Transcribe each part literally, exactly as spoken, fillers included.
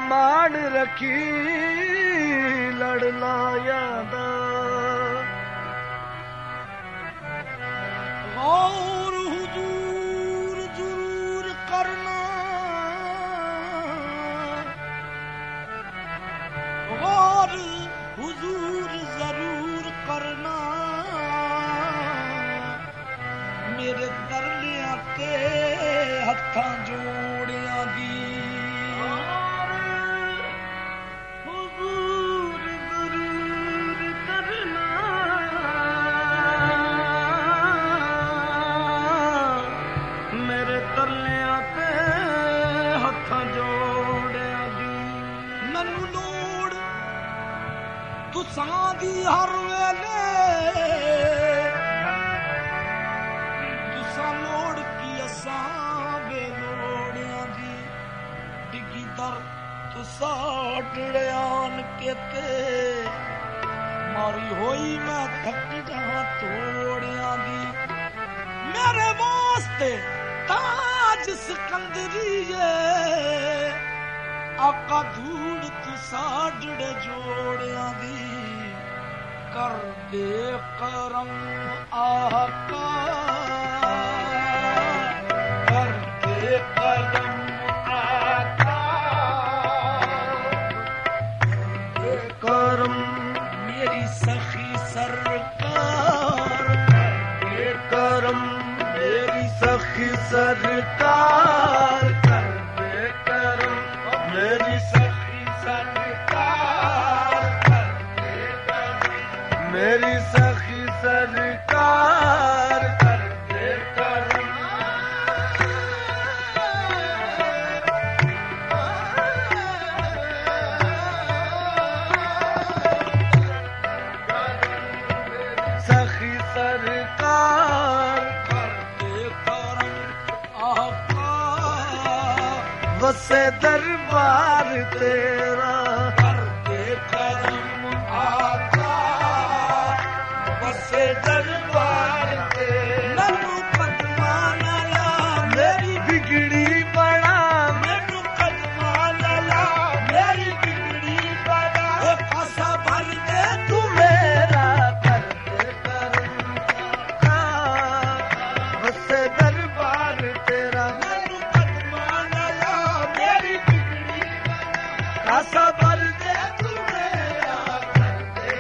मान रखी लड़ना यादा और हुजूर जरूर करना और हुजूर जरूर करना मेरे दरलियां ते हत्थां जोड़ियां दी तुसां दी हर वेले तुसां लोड़ की असां बेलोड़ियां दी डिगी दर तुसा डड़ियान केते मारी होई मैं थक जहां तोड़ियां दी मेरे वास्ते ताज सिकंदरी आका धूड़ तुसा डड़े जोड़ियां दी कर दे करम आका कर दे करम आका कर दे करम मेरी सखी सरकार कर दे करम मेरी सखी सरकार कर दे करम मेरी सखी सरकार कर दे करम मेरी सखी सरकार कर दे करम सखी सरकार कर दे करम आका बसे दरबार तेरा कर दे करम आका बसे दरबार तेरा मैनू कदमां ला मेरी बिगड़ी बड़ा मैनू कदमां ला मेरी बिगड़ी बड़ा ए पासा भर दे तू मेरा कर दे करम का बसे दरबार तेरा मैनू कदमां ला मेरी बिगड़ी कासा भर दे तू मेरा कर दे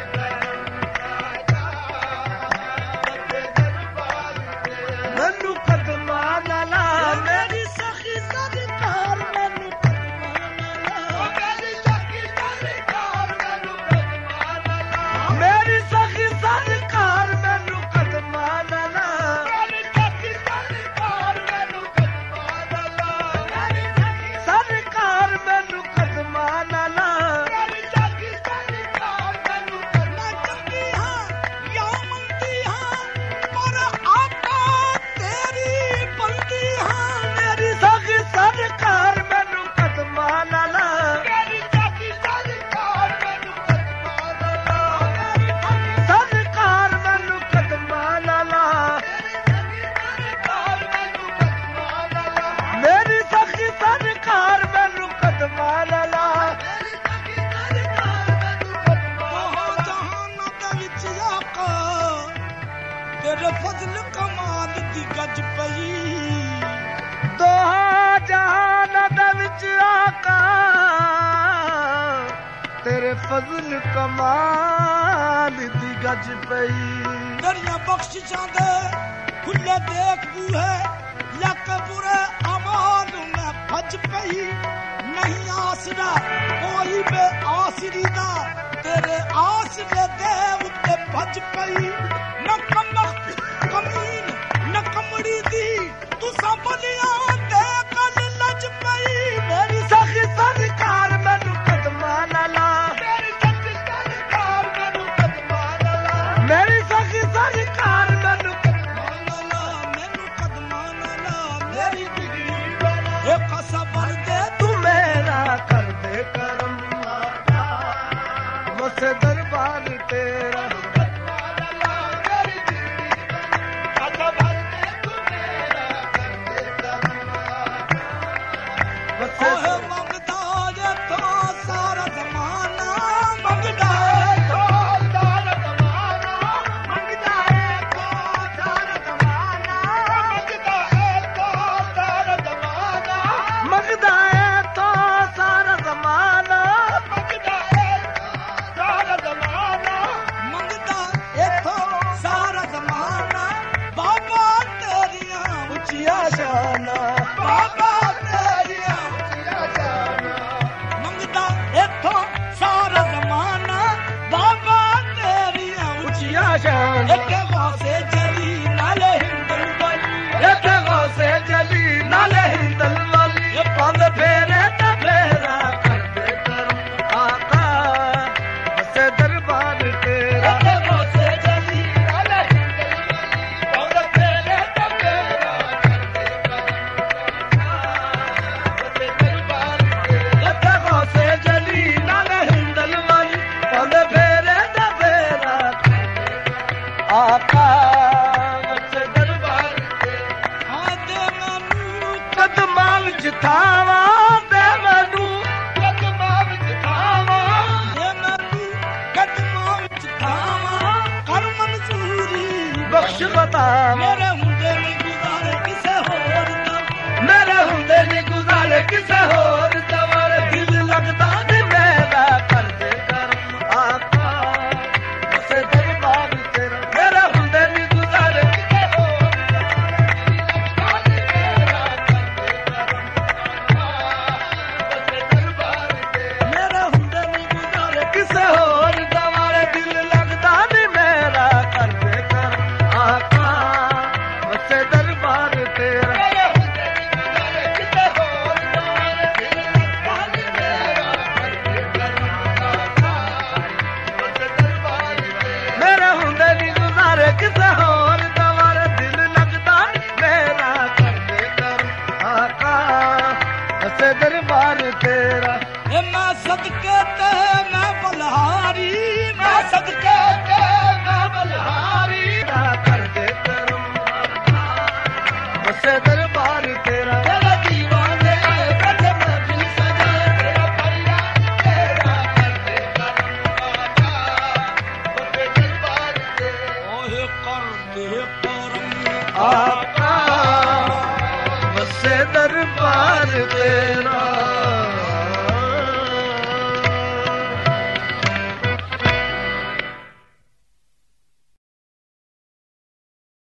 करम मैनू कदमां ला मेरी सखी सरकार मैनू कदमां ला मेरी सखी सरकार मैनू कदमां ला मेरी सखी सरकार मैनू कदमां ला मेरी सखी सरकार मैनू कदमां ला मेरी सखी सरकार मैनू कदमां ला मेरी सखी सरकार मैनू मैं चंगी हां या मंदी हां पर आका तेरी बंदी हां मेरी सखी सरकार मैनू कदमां ला मेरी सखी सरकार मैनू कदमां ला सरकार मैनू कदमां ला मेरी सखी सरकार मैनू कदमां ला बहुत जहान दे विच आका तेरे फजल कमाल दी गज पई दोहा जहान दे विच आका तेरे फजल कमाल दी गज पई तेरियां बख्शिशां दे खुले देख बूहे लक बुरे अमाल में भज पई नहीं आसरा कोई बे आसरी दा तेरे आसरे दे उत्ते भज पई न कमख कमीन न कमड़ी दी तुसां बलियां दे कल लज पई मेरी सखी सरकार मैनू कदमां ला मेरी सखी सरकार मैनू कदमां ला मेरी सखी सरकार मैनू ला मैनू कदमां ला मेरी बिगड़ी बना ए कसा भर दे तू मेरा कर दे करम बसे दरबार तेरा ओहे मंगदा जे तो शान एक गौसे जली नाले हिंदल वाली एक गौसे जली नाले हिंदल वाली पंद फेरे ते फेरा करते करम आका बसे दरबार तेरा एक गौसे जली नाले हिंदल वाली पंद फेरे ते फेरा करते करम एक गौसे जली नाले हिंदल वाली पंद फेरे ते फेरा आका बसे दरबार तेरा आदे मनु कदमां विच थावा दे मैनू कदमां विच थावा दे मनु कदमां विच थावा कर मंजूरी बख्श बता मेरे ਹੁੰਦੇ ਨਹੀਂ ਗੁਜ਼ਾਰੇ ਕਿਸੇ ਹੋਰ ਦਾ मेरे हुंदे नी गुजारे किसे होर दवार दिल लगदा नी मेरा कर दे करम आका बसे दरबार तेरा मेरे हुंदे नी गुजारे किसे होर दवार दिल लगदा नी मेरा कर दे करम आका बसे दरबार तेरा मेरे हुंदे नी गुजारे किसे होर दवार दिल लगदा नी मेरा कर दे करम आका बसे दरबार तेरा ए मैं सदके ते मैं बलहारी मैं सदके ते मैं बलहारी तेरा कर दे करम आका बसे दरबार तेरा तेरे दीवाने आए कदे मैं दिल सजाए तेरा फरियाद तेरा कर दे करम आका बसे दरबार तेरा ओहे कर दे करम आका बसे दरबार तेरा